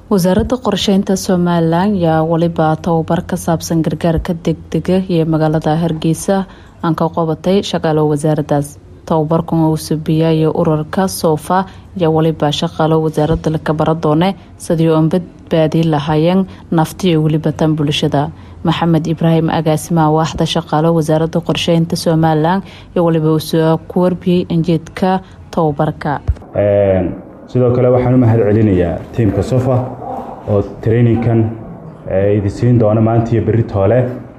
wasaaradda qorsheynta Somaliland yaa waliba tababar ka saabsan gargaarka degdega ee magaalada Hargeysa aan ka qabatay shaqaale wasaaraddaas. tababarkan uu subiyay ururka Sofa yaa waliba shaqaale wasaaradda ka baradoone sidii oo badbaadi lahaayeen naftii waliba tan bulshada. Maxamed Ibrahim agaasima waaxda shaqaale wasaaradda qorsheynta Somaliland yaa waliba soo koobiyay injeedka tababarka. sidoo kale waxaan u mahad celinayaa teamka Sofa oo trainingkan idin doona maanta iyo berri toole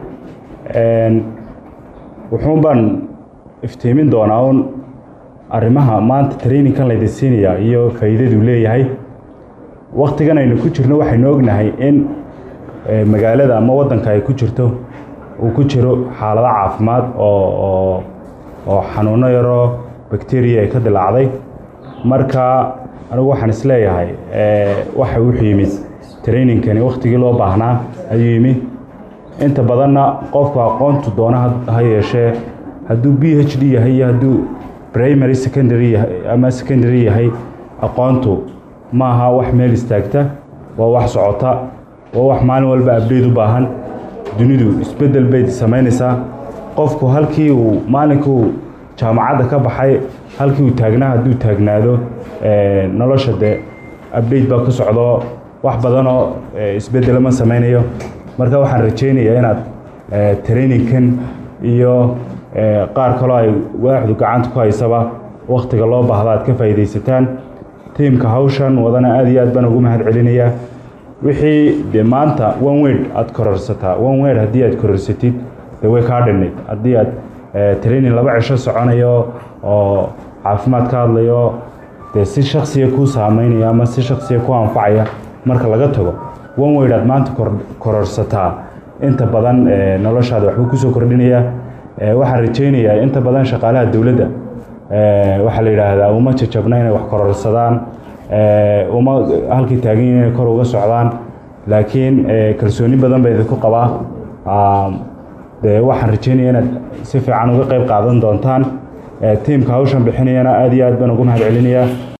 wuxuun baan iftiimin doonaa arrimaha maanta trainingkan la idin siinaya iyo faa'iidadu leeyahay. waqtigan aynu ku jirno waxaynu ognahay in magaalada ama wadanka ay ku jirto uu ku jiro xaalado caafimaad oo xanuuno yaro bacteria ay ka dilaacday. marka anigu waxaan isleeyahay waxa uu yimid trainingkani waqtigii loo baahnaa ayuu yimid. inta badanna qofka aqoontu doona ha yeeshee hadduu PhD yahay iyo hadduu primary secondary yahay aqoontu maaha wax meel istaagta, waa wax socota, waa wax maalin walba update u baahan. dunidu isbedel bay sameynaysaa. qofku halkii uu maalinkuu jaamacadda ka baxay halkii uu taagnaa hadduu taagnaado nolosha de update baa ku socdo, wax badan oo isbedel ma sameynayo. marka waxaan rajeynayaa inaad trainingkan iyo qaar kale ay waaxdu gacanta ku haysaba waqtiga loo baahdo aad ka faa'iideysataan. teamka hawshan wadana aad iyo aad baan ugu mahad celinayaa. wixii de maanta one word aad kororsataa, one word haddii aad kororsatid de way kaa dhinnayd. haddii aad training 2 cisho soconayo oo caafimaad ka hadlayo de si shakhsiga ku saameynaya ama si shakhsiga ku anfacaya marka laga tago one word aad maanta kororsataa inta badan noloshaada waxba ku soo kordhinaya. waxaan rajeynayaa inta badan shaqaalaha dawladda waxa la yiraahdaa uma jajabna inay wax kororsadaan, uma halkii taagan inay kor uga socdaan, laakiin kalsooni badan bay ku qabaa. waxaan rajeynayaa inaad si fiican uga qayb qaadan doontaan. teamka hawshan bixinayana aad iyo aad baan ugu mahad celinayaa.